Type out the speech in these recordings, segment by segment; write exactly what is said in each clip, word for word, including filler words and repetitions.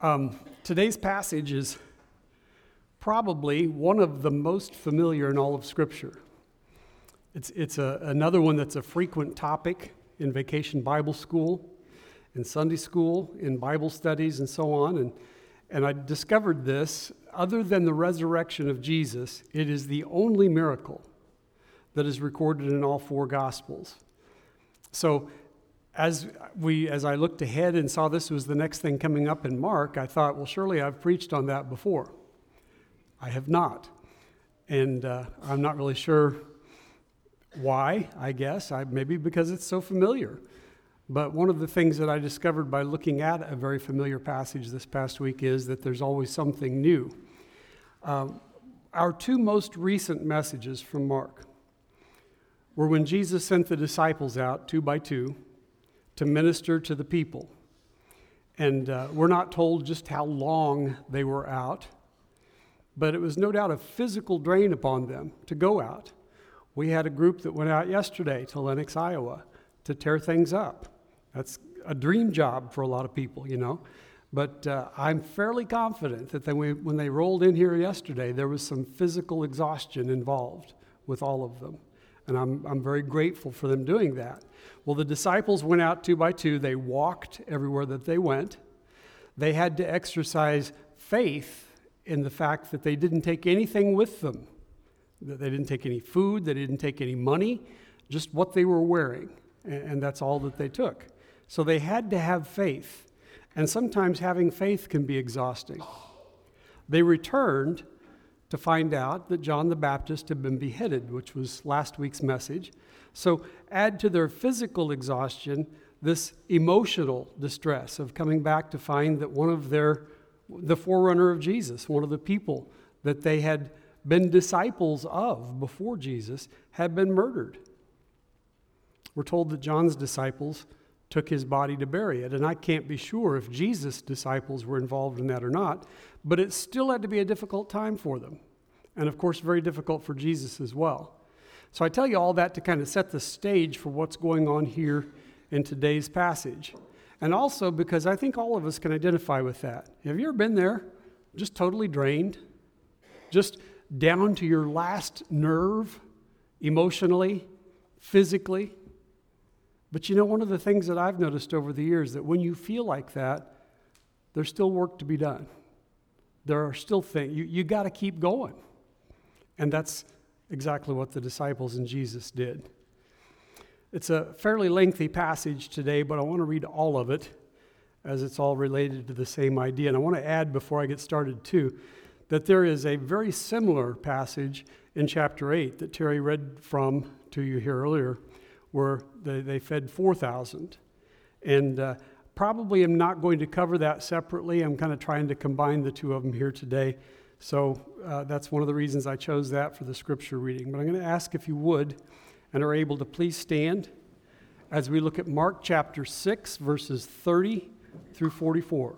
Um, today's passage is probably one of the most familiar in all of Scripture. It's, it's a, another one that's a frequent topic in Vacation Bible School, in Sunday school, in Bible studies, and so on. And, and I discovered this, other than the resurrection of Jesus, it is the only miracle that is recorded in all four Gospels. So as we, as I looked ahead and saw this was the next thing coming up in Mark, I thought, well, surely I've preached on that before. I have not. And uh, I'm not really sure why, I guess. I, maybe because it's so familiar. But one of the things that I discovered by looking at a very familiar passage this past week is that there's always something new. Um, our two most recent messages from Mark were when Jesus sent the disciples out, two by two, to minister to the people. And uh, we're not told just how long they were out, but it was no doubt a physical drain upon them to go out. We had a group that went out yesterday to Lenox, Iowa, to tear things up. That's a dream job for a lot of people, you know. But uh, I'm fairly confident that then we, when they rolled in here yesterday, there was some physical exhaustion involved with all of them. And I'm, I'm very grateful for them doing that. Well, the disciples went out two by two. They walked everywhere that they went. They had to exercise faith in the fact that they didn't take anything with them. That they didn't take any food, they didn't take any money, just what they were wearing. And that's all that they took. So they had to have faith. And sometimes having faith can be exhausting. They returned to find out that John the Baptist had been beheaded, which was last week's message. So add to their physical exhaustion this emotional distress of coming back to find that one of their, the forerunner of Jesus, one of the people that they had been disciples of before Jesus, had been murdered. We're told that John's disciples took his body to bury it, and I can't be sure if Jesus' disciples were involved in that or not, but it still had to be a difficult time for them, and of course very difficult for Jesus as well. So I tell you all that to kind of set the stage for what's going on here in today's passage, and also because I think all of us can identify with that. Have you ever been there, just totally drained, just down to your last nerve, emotionally, physically? But you know, one of the things that I've noticed over the years, that when you feel like that, there's still work to be done. There are still things, you, you got to keep going. And that's exactly what the disciples and Jesus did. It's a fairly lengthy passage today, but I want to read all of it as it's all related to the same idea. And I want to add before I get started too, that there is a very similar passage in chapter eight that Terry read from to you here earlier, where they, they fed four thousand. And uh, probably am not going to cover that separately. I'm kind of trying to combine the two of them here today. So uh, that's one of the reasons I chose that for the scripture reading. But I'm going to ask if you would and are able to please stand as we look at Mark chapter six, verses thirty through forty-four.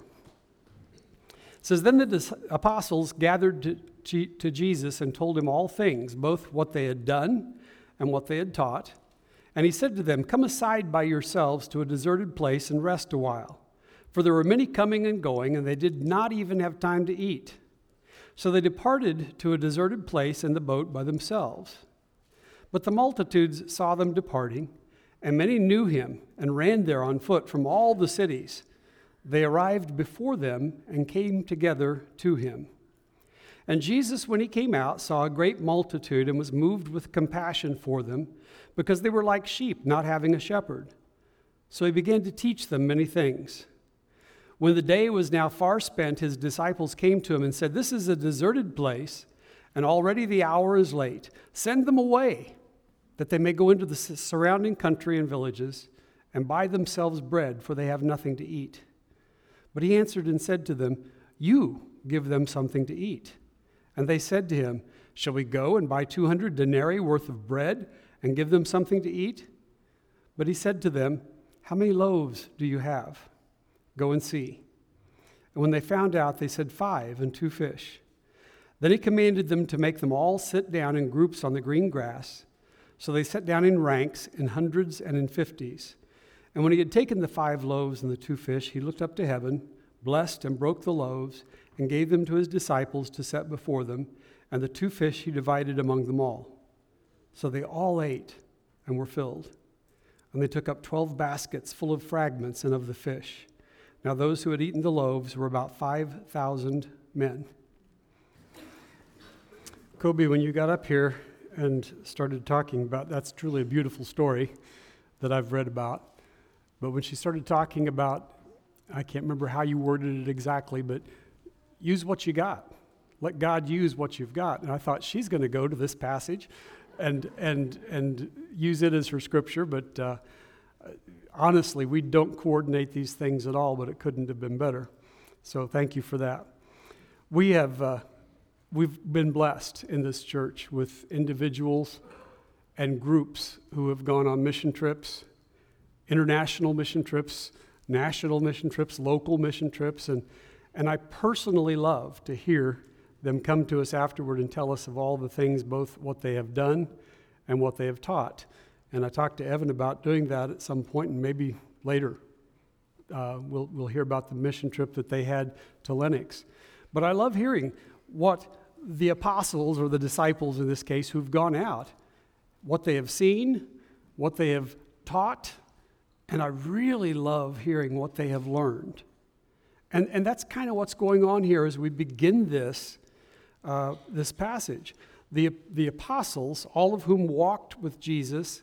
It says, "Then the apostles gathered to, to Jesus and told him all things, both what they had done and what they had taught. And he said to them, 'Come aside by yourselves to a deserted place and rest a while.' For there were many coming and going, and they did not even have time to eat. So they departed to a deserted place in the boat by themselves. But the multitudes saw them departing, and many knew him and ran there on foot from all the cities. They arrived before them and came together to him. And Jesus, when he came out, saw a great multitude and was moved with compassion for them, because they were like sheep not having a shepherd. So he began to teach them many things. When the day was now far spent, his disciples came to him and said, 'This is a deserted place, and already the hour is late. Send them away, that they may go into the surrounding country and villages and buy themselves bread, for they have nothing to eat.' But he answered and said to them, 'You give them something to eat.' And they said to him, 'Shall we go and buy two hundred denarii worth of bread and give them something to eat?' But he said to them, 'How many loaves do you have? Go and see.' And when they found out, they said, 'Five and two fish.' Then he commanded them to make them all sit down in groups on the green grass. So they sat down in ranks, in hundreds and in fifties. And when he had taken the five loaves and the two fish, he looked up to heaven, blessed and broke the loaves, and gave them to his disciples to set before them, and the two fish he divided among them all. So they all ate and were filled. And they took up twelve baskets full of fragments and of the fish. Now those who had eaten the loaves were about five thousand men. Kobe, when you got up here and started talking about, that's truly a beautiful story that I've read about. But when she started talking about, I can't remember how you worded it exactly, but use what you got. Let God use what you've got. And I thought she's going to go to this passage and and and use it as her scripture, but uh, honestly, we don't coordinate these things at all, but it couldn't have been better. So thank you for that. We have uh, we've been blessed in this church with individuals and groups who have gone on mission trips, international mission trips, national mission trips, local mission trips, and and I personally love to hear them come to us afterward and tell us of all the things, both what they have done and what they have taught. And I talked to Evan about doing that at some point, and maybe later uh, we'll we'll hear about the mission trip that they had to Lennox. But I love hearing what the apostles, or the disciples in this case, who've gone out, what they have seen, what they have taught, and I really love hearing what they have learned. And and that's kind of what's going on here as we begin this uh, this passage. The the apostles, all of whom walked with Jesus,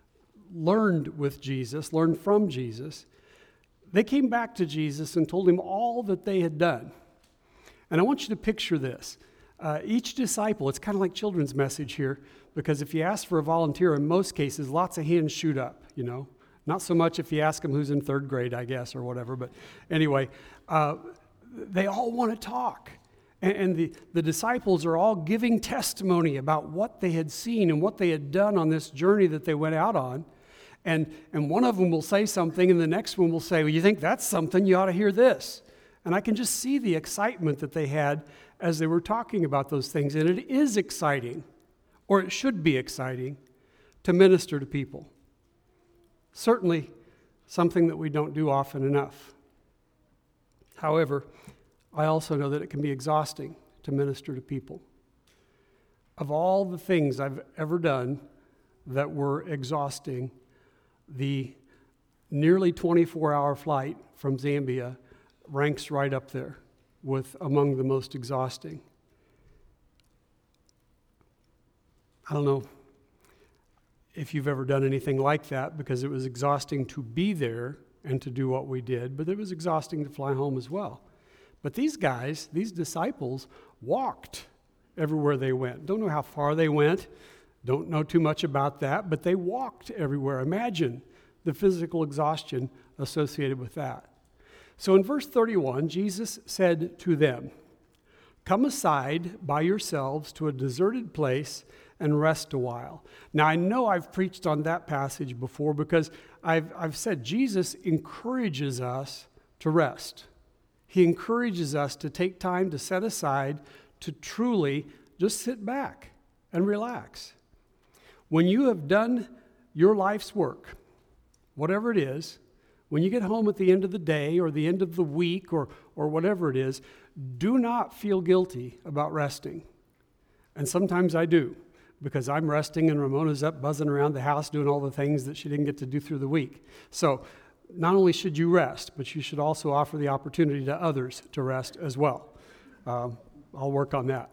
learned with Jesus, learned from Jesus, they came back to Jesus and told him all that they had done. And I want you to picture this. Uh, each disciple, it's kind of like children's message here, because if you ask for a volunteer, in most cases, lots of hands shoot up, you know. Not so much if you ask them who's in third grade, I guess, or whatever. But anyway, uh, they all want to talk. And, and the, the disciples are all giving testimony about what they had seen and what they had done on this journey that they went out on. And, and one of them will say something, and the next one will say, well, you think that's something? You ought to hear this. And I can just see the excitement that they had as they were talking about those things. And it is exciting, or it should be exciting, to minister to people. Certainly something that we don't do often enough. However, I also know that it can be exhausting to minister to people. Of all the things I've ever done that were exhausting, the nearly twenty-four hour flight from Zambia ranks right up there with among the most exhausting. I don't know if you've ever done anything like that, because it was exhausting to be there and to do what we did, but it was exhausting to fly home as well. But these guys, these disciples, walked everywhere they went. Don't know how far they went, don't know too much about that, but they walked everywhere. Imagine the physical exhaustion associated with that. So in verse thirty-one, Jesus said to them, "Come aside by yourselves to a deserted place and rest a while." Now, I know I've preached on that passage before, because I've, I've said Jesus encourages us to rest. He encourages us to take time to set aside, to truly just sit back and relax. When you have done your life's work, whatever it is, when you get home at the end of the day or the end of the week or, or whatever it is, do not feel guilty about resting. And sometimes I do, because I'm resting and Ramona's up buzzing around the house doing all the things that she didn't get to do through the week. So not only should you rest, but you should also offer the opportunity to others to rest as well. Um, I'll work on that.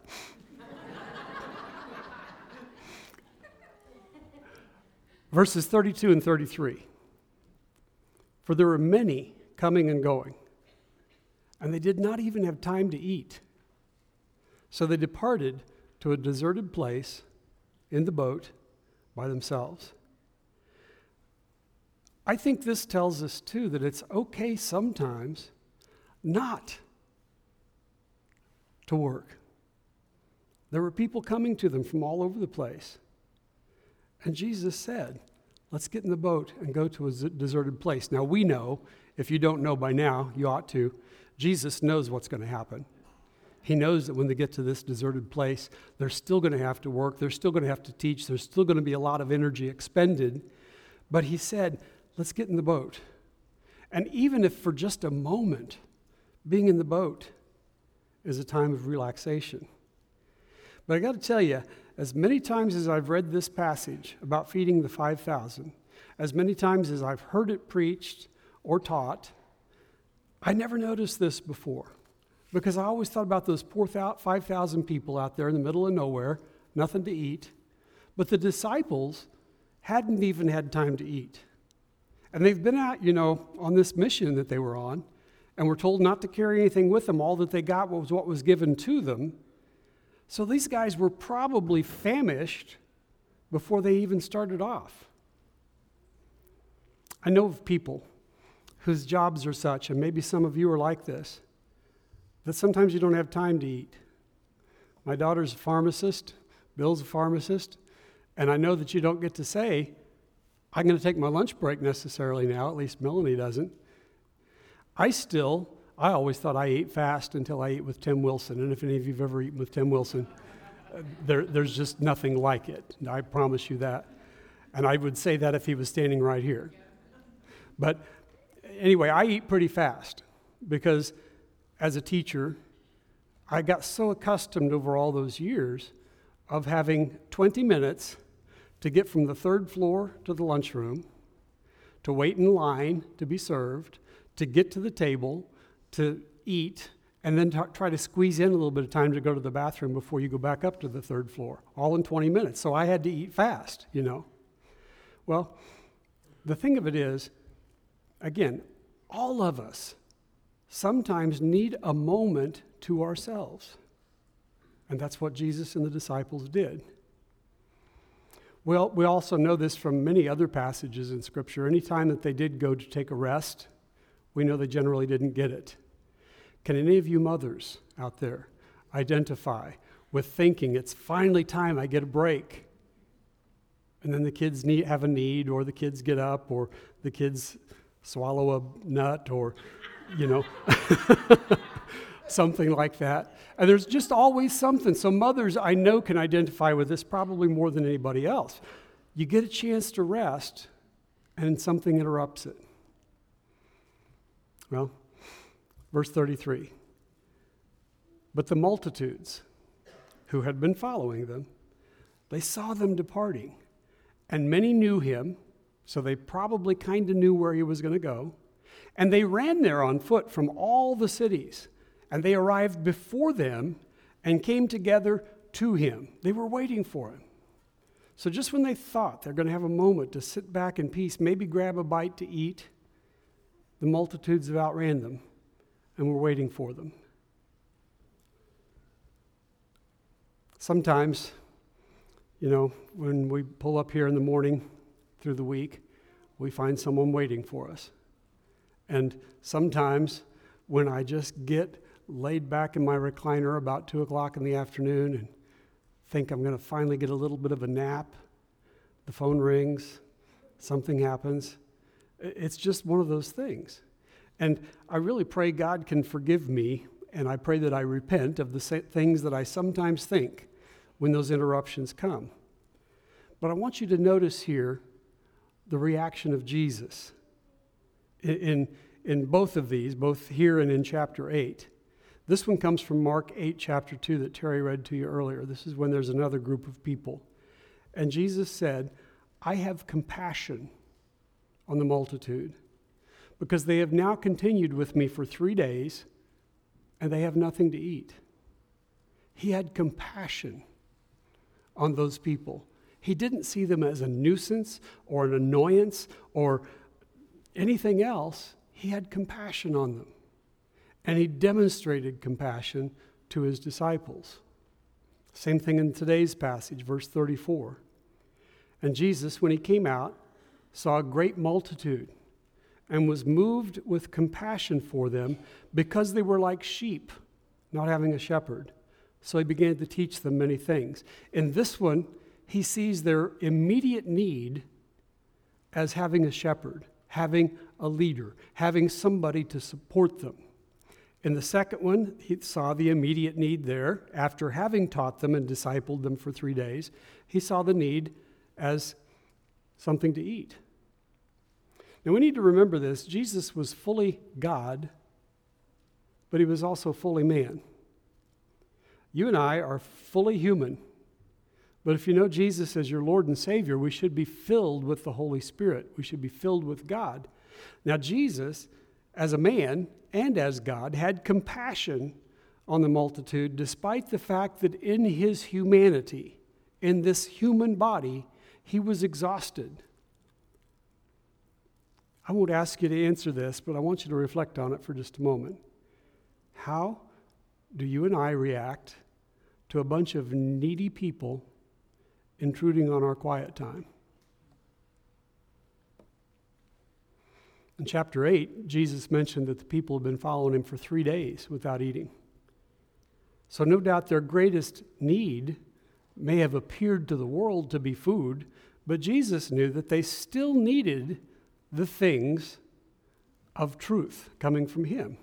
Verses thirty-two and thirty-three. For there were many coming and going, and they did not even have time to eat. So they departed to a deserted place in the boat by themselves. I think this tells us, too, that it's okay sometimes not to work. There were people coming to them from all over the place. And Jesus said, let's get in the boat and go to a deserted place. Now, we know, if you don't know by now, you ought to, Jesus knows what's going to happen. He knows that when they get to this deserted place, they're still going to have to work. They're still going to have to teach. There's still going to be a lot of energy expended. But he said, let's get in the boat. And even if for just a moment Being in the boat is a time of relaxation. But I got to tell you, as many times as I've read this passage about feeding the five thousand, as many times as I've heard it preached or taught, I never noticed this before. Because I always thought about those poor five thousand people out there in the middle of nowhere, nothing to eat. But the disciples hadn't even had time to eat. And they've been out, you know, on this mission that they were on, and were told not to carry anything with them. All that they got was what was given to them. So these guys were probably famished before they even started off. I know of people whose jobs are such, and maybe some of you are like this, that sometimes you don't have time to eat. My daughter's a pharmacist, Bill's a pharmacist, and I know that you don't get to say, I'm going to take my lunch break necessarily now, at least Melanie doesn't. I still, I always thought I ate fast until I ate with Tim Wilson, and if any of you have ever eaten with Tim Wilson, uh, there, there's just nothing like it. I promise you that. And I would say that if he was standing right here. But anyway, I eat pretty fast because as a teacher, I got so accustomed over all those years of having twenty minutes to get from the third floor to the lunchroom, to wait in line to be served, to get to the table, to eat, and then t- try to squeeze in a little bit of time to go to the bathroom before you go back up to the third floor, all in twenty minutes. So I had to eat fast, you know. Well, the thing of it is, again, all of us sometimes need a moment to ourselves. And that's what Jesus and the disciples did. Well, we also know this from many other passages in Scripture. Anytime that they did go to take a rest, we know they generally didn't get it. Can any of you mothers out there identify with thinking, it's finally time I get a break? And then the kids need, have a need, or the kids get up, or the kids swallow a nut, or, you know, something like that. And there's just always something. So mothers, I know, can identify with this probably more than anybody else. You get a chance to rest, and something interrupts it. Well, verse thirty-three. But the multitudes who had been following them, they saw them departing, and many knew him, so they probably kind of knew where he was going to go, and they ran there on foot from all the cities, and they arrived before them and came together to him. They were waiting for him. So just when they thought they're going to have a moment to sit back in peace, maybe grab a bite to eat, the multitudes have outran them and were waiting for them. Sometimes, you know, when we pull up here in the morning through the week, we find someone waiting for us. And sometimes when I just get laid back in my recliner about two o'clock in the afternoon and think I'm going to finally get a little bit of a nap, the phone rings, something happens. It's just one of those things. And I really pray God can forgive me, and I pray that I repent of the things that I sometimes think when those interruptions come. But I want you to notice here the reaction of Jesus in, in, in both of these, both here and in chapter eight. This one comes from Mark eight, chapter two, that Terry read to you earlier. This is when there's another group of people. And Jesus said, I have compassion on the multitude, because they have now continued with me for three days, and they have nothing to eat. He had compassion on those people. He didn't see them as a nuisance or an annoyance or anything else. He had compassion on them. And he demonstrated compassion to his disciples. Same thing in today's passage, verse thirty-four. And Jesus, when he came out, saw a great multitude and was moved with compassion for them because they were like sheep, not having a shepherd. So he began to teach them many things. In this one, he sees their immediate need as having a shepherd, having a leader, having somebody to support them. In the second one, he saw the immediate need there. After having taught them and discipled them for three days, he saw the need as something to eat. Now we need to remember this. Jesus was fully God, but he was also fully man. You and I are fully human. But if you know Jesus as your Lord and Savior, we should be filled with the Holy Spirit. We should be filled with God. Now, Jesus, as a man and as God, had compassion on the multitude, despite the fact that in his humanity, in this human body, he was exhausted. I won't ask you to answer this, but I want you to reflect on it for just a moment. How do you and I react to a bunch of needy people intruding on our quiet time? In chapter eight, Jesus mentioned that the people had been following him for three days without eating. So no doubt their greatest need may have appeared to the world to be food, but Jesus knew that they still needed the things of truth coming from him.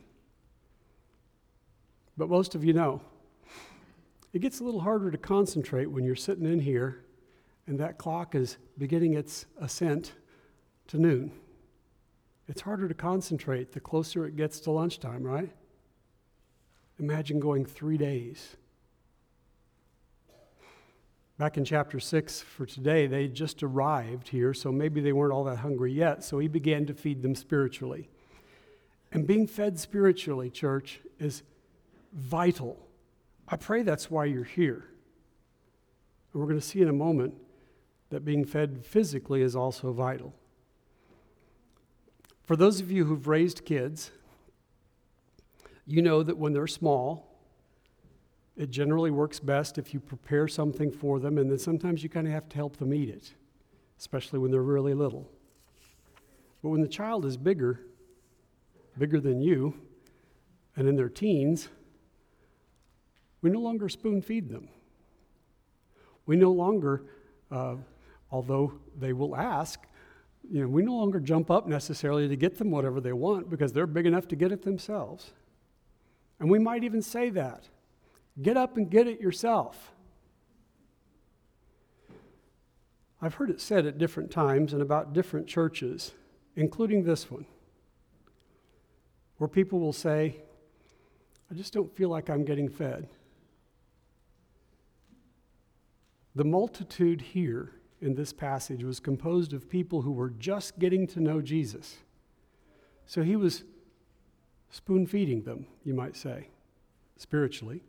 But most of you know, it gets a little harder to concentrate when you're sitting in here and that clock is beginning its ascent to noon. It's harder to concentrate the closer it gets to lunchtime, right? Imagine going three days. Back in chapter six for today, they just arrived here, so maybe they weren't all that hungry yet, so he began to feed them spiritually. And being fed spiritually, church, is vital. I pray that's why you're here. And we're going to see in a moment that being fed physically is also vital. For those of you who've raised kids, you know that when they're small, it generally works best if you prepare something for them, and then sometimes you kind of have to help them eat it, especially when they're really little. But when the child is bigger, bigger than you, and in their teens, we no longer spoon feed them. We no longer, uh, although they will ask, you know, we no longer jump up necessarily to get them whatever they want because they're big enough to get it themselves. And we might even say that. Get up and get it yourself. I've heard it said at different times and about different churches, including this one, where people will say, I just don't feel like I'm getting fed. The multitude here in this passage was composed of people who were just getting to know Jesus. So he was spoon feeding them, you might say, spiritually.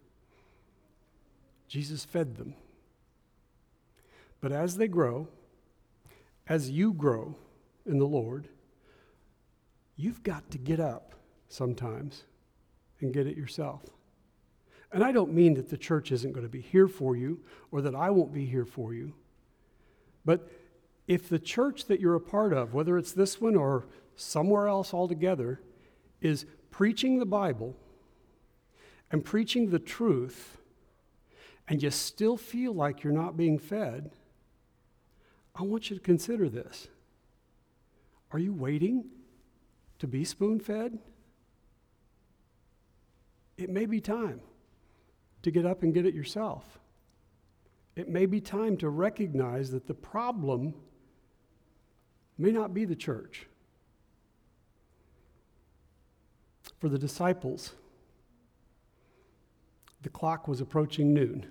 Jesus fed them. But as they grow, as you grow in the Lord, you've got to get up sometimes and get it yourself. And I don't mean that the church isn't going to be here for you or that I won't be here for you. But if the church that you're a part of, whether it's this one or somewhere else altogether, is preaching the Bible and preaching the truth, and you still feel like you're not being fed, I want you to consider this. Are you waiting to be spoon-fed? It may be time to get up and get it yourself. It may be time to recognize that the problem may not be the church. For the disciples, the clock was approaching noon.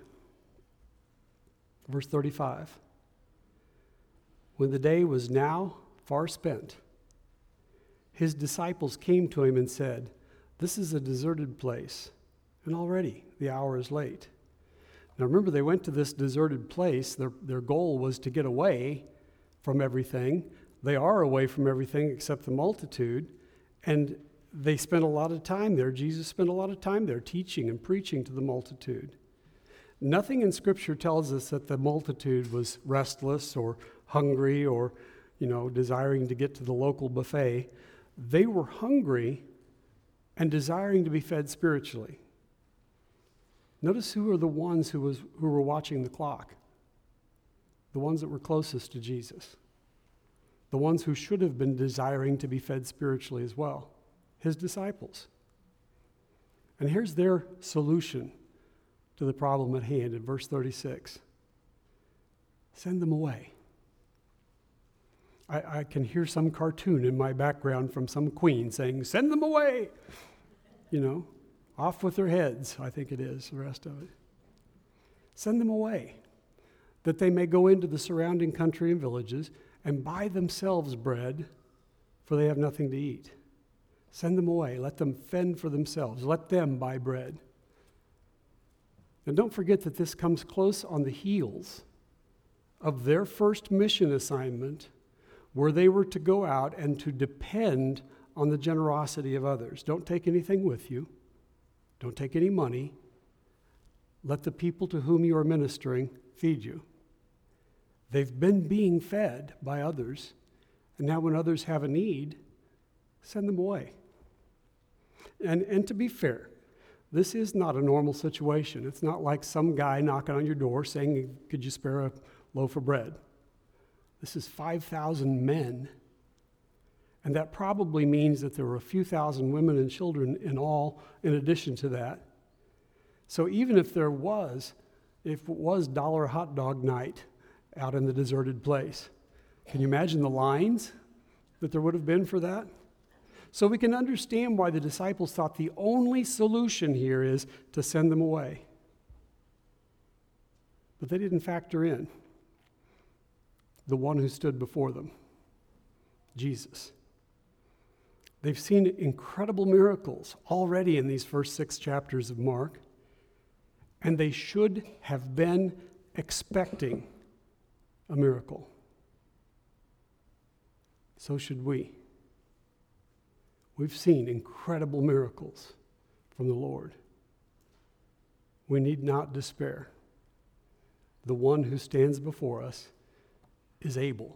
Verse thirty-five. When the day was now far spent, his disciples came to him and said, "This is a deserted place, and already the hour is late." Now remember, they went to this deserted place. Their, their goal was to get away from everything. They are away from everything except the multitude, and they spent a lot of time there. Jesus spent a lot of time there teaching and preaching to the multitude. Nothing in Scripture tells us that the multitude was restless or hungry or, you know, desiring to get to the local buffet. They were hungry and desiring to be fed spiritually. Notice who are the ones who was who were watching the clock. The ones that were closest to Jesus. The ones who should have been desiring to be fed spiritually as well. His disciples. And here's their solution to the problem at hand in verse thirty-six. Send them away. I, I can hear some cartoon in my background from some queen saying, "Send them away." You know, Off with their heads, I think it is, the rest of it. Send them away, that they may go into the surrounding country and villages and buy themselves bread, for they have nothing to eat. Send them away. Let them fend for themselves. Let them buy bread. And don't forget that this comes close on the heels of their first mission assignment, where they were to go out and to depend on the generosity of others. Don't take anything with you. Don't take any money. Let the people to whom you are ministering feed you. They've been being fed by others, and now when others have a need, send them away. And, and to be fair, this is not a normal situation. It's not like some guy knocking on your door saying, could you spare a loaf of bread? This is five thousand men. And that probably means that there were a few thousand women and children in all, in addition to that. So even if there was, if it was dollar hot dog night out in the deserted place, can you imagine the lines that there would have been for that? So we can understand why the disciples thought the only solution here is to send them away. But they didn't factor in the one who stood before them, Jesus. They've seen incredible miracles already in these first six chapters of Mark, and they should have been expecting a miracle. So should we. We've seen incredible miracles from the Lord. We need not despair. The one who stands before us is able.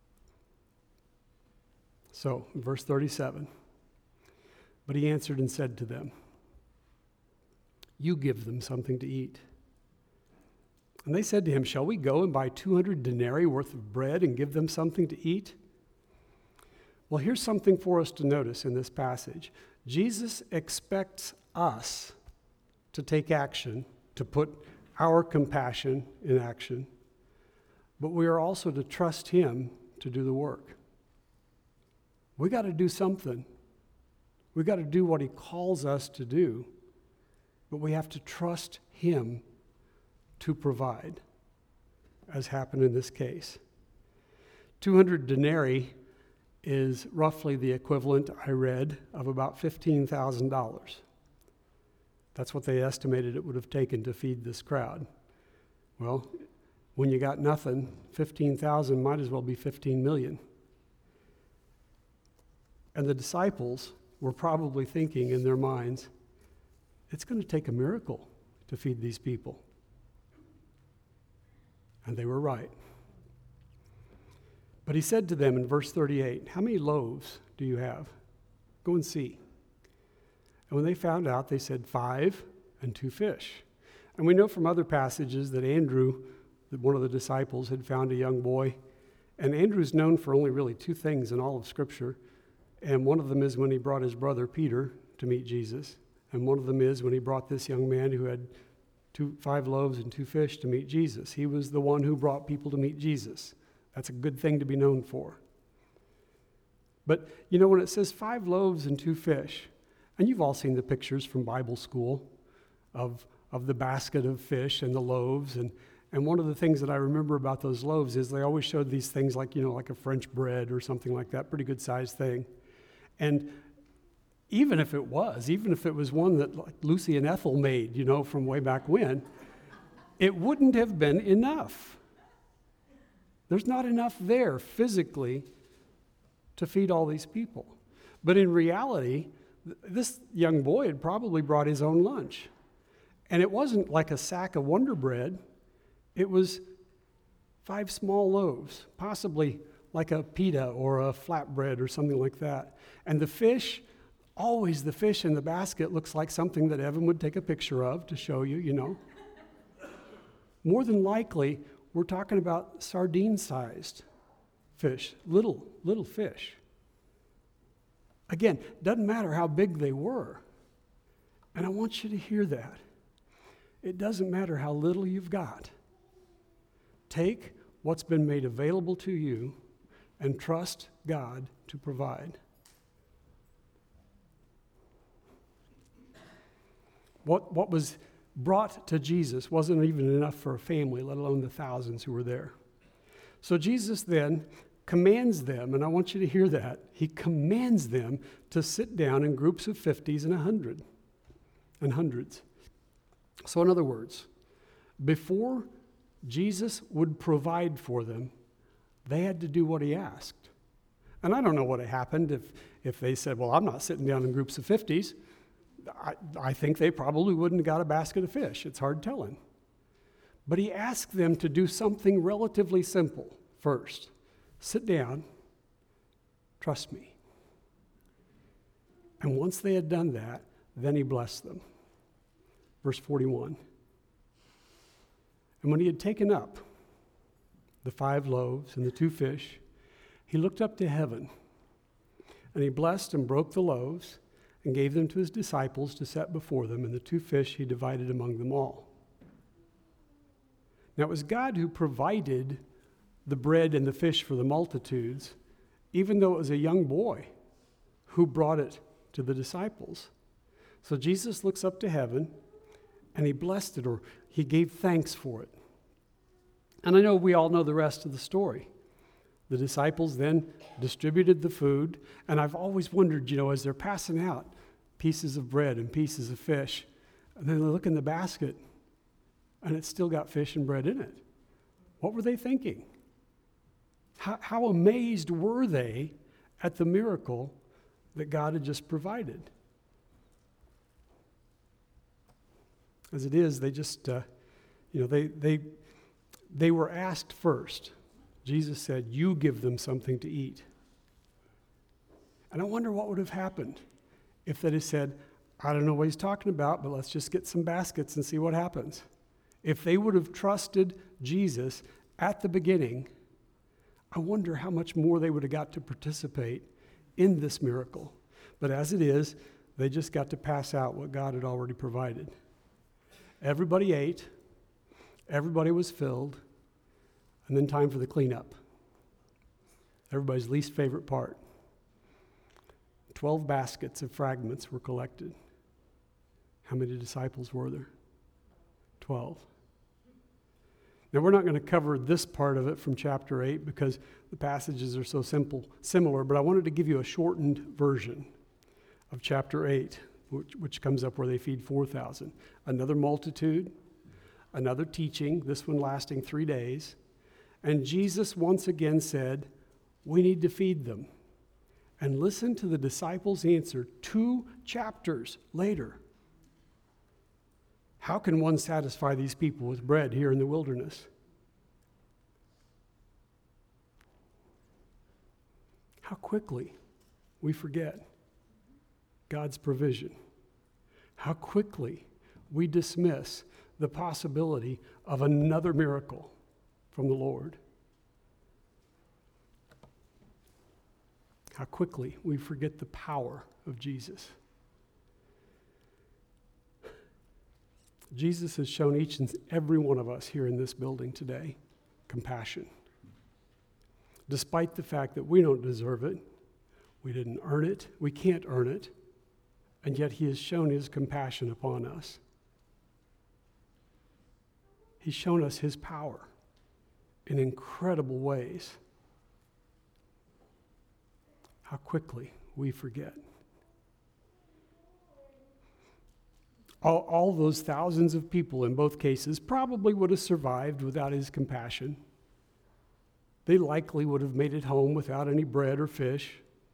So, in verse thirty-seven, but he answered and said to them, you give them something to eat. And they said to him, shall we go and buy two hundred denarii worth of bread and give them something to eat? Well, here's something for us to notice in this passage. Jesus expects us to take action, to put our compassion in action, but we are also to trust him to do the work. We got to do something. We got to do what he calls us to do, but we have to trust him to provide, as happened in this case. two hundred denarii is roughly the equivalent, I read, of about fifteen thousand dollars. That's what they estimated it would have taken to feed this crowd. Well, when you got nothing, fifteen thousand might as well be fifteen million. And the disciples were probably thinking in their minds, it's going to take a miracle to feed these people. And they were right. But he said to them in verse thirty-eight, how many loaves do you have? Go and see. And when they found out, they said five and two fish. And we know from other passages that Andrew, one of the disciples, had found a young boy. And Andrew's known for only really two things in all of Scripture. And one of them is when he brought his brother Peter to meet Jesus. And one of them is when he brought this young man who had two, five loaves and two fish to meet Jesus. He was the one who brought people to meet Jesus. That's a good thing to be known for. But, you know, when it says five loaves and two fish, and you've all seen the pictures from Bible school of, of the basket of fish and the loaves, and, and one of the things that I remember about those loaves is they always showed these things like, you know, like a French bread or something like that, pretty good sized thing. And even if it was, even if it was one that like Lucy and Ethel made, you know, from way back when, it wouldn't have been enough. There's not enough there physically to feed all these people. But in reality, th- this young boy had probably brought his own lunch. And it wasn't like a sack of Wonder Bread. It was five small loaves, possibly like a pita or a flatbread or something like that. And the fish, always the fish in the basket looks like something that Evan would take a picture of to show you, you know. More than likely, we're talking about sardine-sized fish, little, little fish. Again, doesn't matter how big they were. And I want you to hear that. It doesn't matter how little you've got. Take what's been made available to you and trust God to provide. What, what was brought to Jesus wasn't even enough for a family, let alone the thousands who were there. So Jesus then commands them, and I want you to hear that, he commands them to sit down in groups of fifties and a hundred, and hundreds. So in other words, before Jesus would provide for them, they had to do what he asked. And I don't know what had happened if, if they said, well, I'm not sitting down in groups of fifties. I, I think they probably wouldn't have got a basket of fish. It's hard telling. But he asked them to do something relatively simple first. Sit down, trust me. And once they had done that, then he blessed them. Verse forty-one. And when he had taken up the five loaves and the two fish, he looked up to heaven, and he blessed and broke the loaves and gave them to his disciples to set before them, and the two fish he divided among them all. Now it was God who provided the bread and the fish for the multitudes, even though it was a young boy who brought it to the disciples. So Jesus looks up to heaven, and he blessed it, or he gave thanks for it. And I know we all know the rest of the story. The disciples then distributed the food, and I've always wondered, you know, as they're passing out pieces of bread and pieces of fish, and then they look in the basket, and it's still got fish and bread in it. What were they thinking? How, how amazed were they at the miracle that God had just provided? As it is, they just, uh, you know, they they they were asked first. Jesus said, you give them something to eat. And I wonder what would have happened if they had said, I don't know what he's talking about, but let's just get some baskets and see what happens. If they would have trusted Jesus at the beginning, I wonder how much more they would have got to participate in this miracle. But as it is, they just got to pass out what God had already provided. Everybody ate, everybody was filled, and then time for the cleanup. Everybody's least favorite part. Twelve baskets of fragments were collected. How many disciples were there? Twelve. Now, we're not going to cover this part of it from chapter eight because the passages are so simple, similar, but I wanted to give you a shortened version of chapter eight, which, which comes up where they feed four thousand. Another multitude, another teaching, this one lasting three days. And Jesus once again said, we need to feed them. And listen to the disciples' answer two chapters later. How can one satisfy these people with bread here in the wilderness? How quickly we forget God's provision. How quickly we dismiss the possibility of another miracle from the Lord. How quickly we forget the power of Jesus. Jesus has shown each and every one of us here in this building today compassion. Despite the fact that we don't deserve it, we didn't earn it, we can't earn it, and yet he has shown his compassion upon us. He's shown us his power in incredible ways. How quickly we forget. All, all those thousands of people in both cases probably would have survived without his compassion. They likely would have made it home without any bread or fish.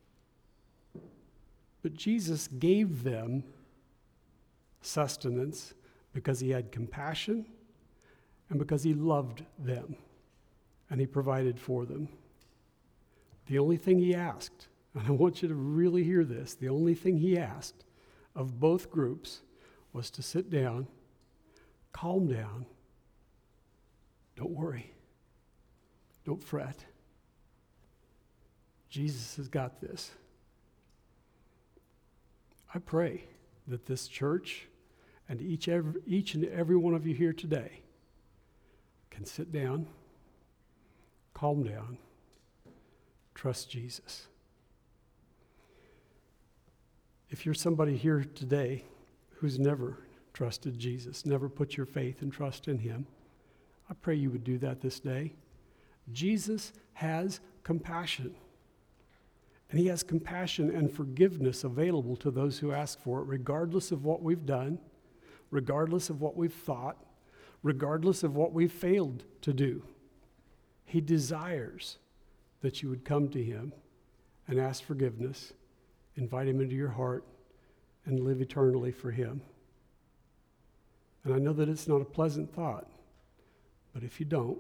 But Jesus gave them sustenance because he had compassion and because he loved them and he provided for them. The only thing he asked, and I want you to really hear this, the only thing he asked of both groups was to sit down, calm down, don't worry, don't fret. Jesus has got this. I pray that this church and each, every, each and every one of you here today can sit down, calm down, trust Jesus. If you're somebody here today who's never trusted Jesus, never put your faith and trust in him, I pray you would do that this day. Jesus has compassion. And he has compassion and forgiveness available to those who ask for it, regardless of what we've done, regardless of what we've thought, regardless of what we've failed to do. He desires that you would come to him and ask forgiveness, invite him into your heart, and live eternally for him. And I know that it's not a pleasant thought, but if you don't,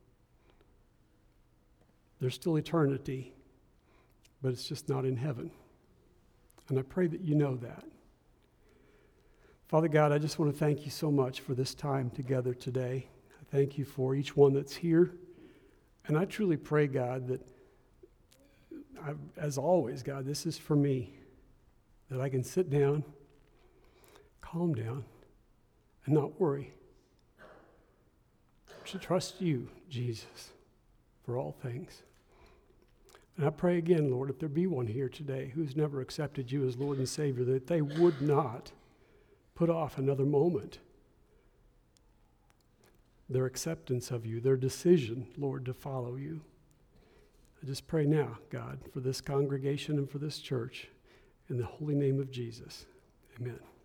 there's still eternity, but it's just not in heaven. And I pray that you know that. Father God, I just want to thank you so much for this time together today. I thank you for each one that's here. And I truly pray, God, that, I, as always, God, this is for me, that I can sit down, calm down, and not worry. To trust you, Jesus, for all things. And I pray again, Lord, if there be one here today who's never accepted you as Lord and Savior, that they would not put off another moment their acceptance of you, their decision, Lord, to follow you. I just pray now, God, for this congregation and for this church, in the holy name of Jesus. Amen.